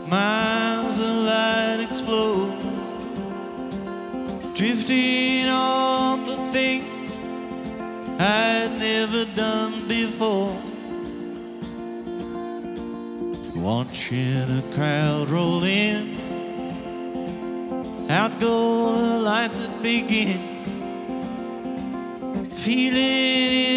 Miles of light explode, drifting off the thing I'd never done before. Watching a crowd roll in, out go the lights that begin, feeling it